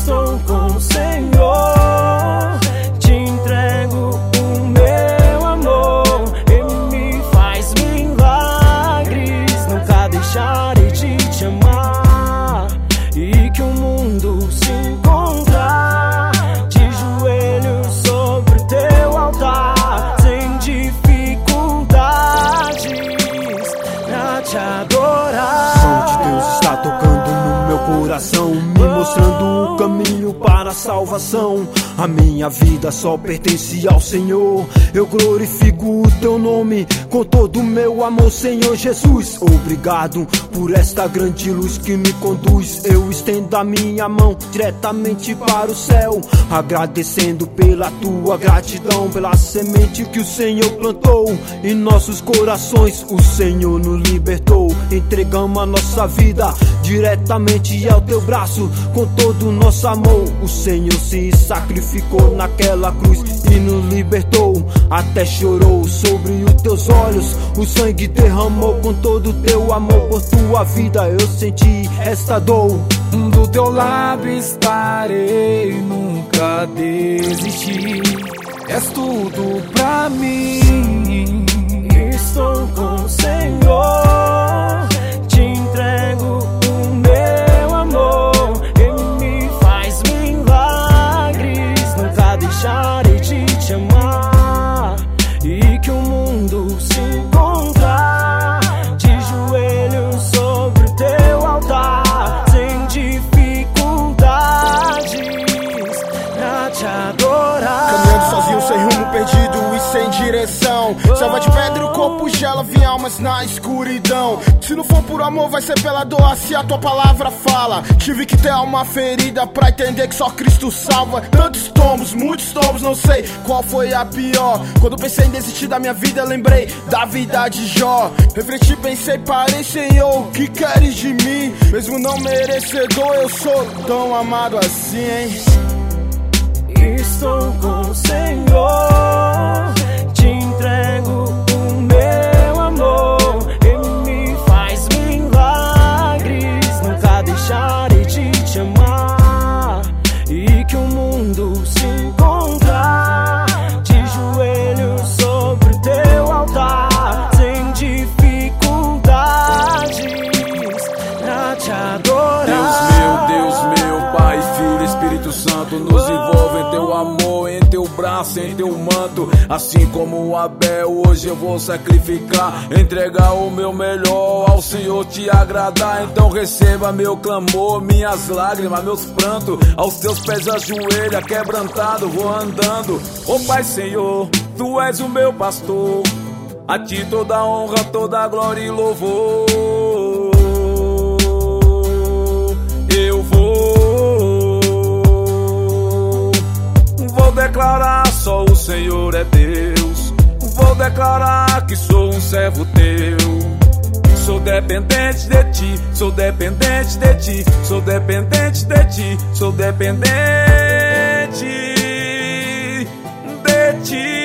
Estou com o Senhor, te entrego o meu amor. Ele me faz milagres, nunca deixarei de te amar. E que o mundo se encontrar de joelhos sobre o teu altar, sem dificuldades, pra te adorar. O som de Deus está tocando no meu coração, me mostrando o caminho para a salvação. A minha vida só pertence ao Senhor. Eu glorifico o teu nome com todo o meu amor, Senhor Jesus. Obrigado por esta grande luz que me conduz. Eu estendo a minha mão diretamente para o céu, agradecendo pela tua gratidão, pela semente que o Senhor plantou em nossos corações. O Senhor nos libertou, entregamos a nossa vida diretamente ao teu braço com todo o nosso amor. O Senhor se sacrificou naquela cruz e nos libertou, até chorou sobre os teus olhos. O sangue derramou com todo o teu amor. Por tua vida eu senti esta dor. Do teu lado estarei, nunca desistir. És tudo pra mim. Estou com o Senhor, te entrego o meu amor. Ele me faz milagres, nunca deixarei de te amar. E que o mundo se encontrar de joelhos sobre o teu altar, sem dificuldades, pra te adorar. Caminhando sozinho, sem rumo, perdido e sem direção. Selva de pedra, o corpo gela, vi almas na escuridão. Se não for por amor, vai ser pela dor, se a tua palavra fala. Tive que ter uma ferida pra entender que só Cristo salva. Tantos tombos, muitos tombos, não sei qual foi a pior. Quando pensei em desistir da minha vida, lembrei da vida de Jó. Refleti, pensei, parei, Senhor, o que queres de mim? Mesmo não merecedor, eu sou tão amado assim, hein? Estou com o Senhor, te entrego o meu amor. Ele me faz milagres, nunca deixarei de te amar. E que o mundo se encontrar de joelhos sobre o teu altar, sem dificuldades, pra te adorar. Deus meu, Pai, Filho, Espírito Santo, nos envolve em teu amor, em teu braço, em teu manto. Assim como Abel, hoje eu vou sacrificar, entregar o meu melhor ao Senhor te agradar. Então receba meu clamor, minhas lágrimas, meus prantos, aos teus pés ajoelha, quebrantado, vou andando. Ó Pai Senhor, tu és o meu pastor, a ti toda honra, toda glória e louvor. Eu vou declarar só o Senhor é Deus. Vou declarar que sou um servo teu. Sou dependente de ti, sou dependente de ti, sou dependente de ti, sou dependente de ti.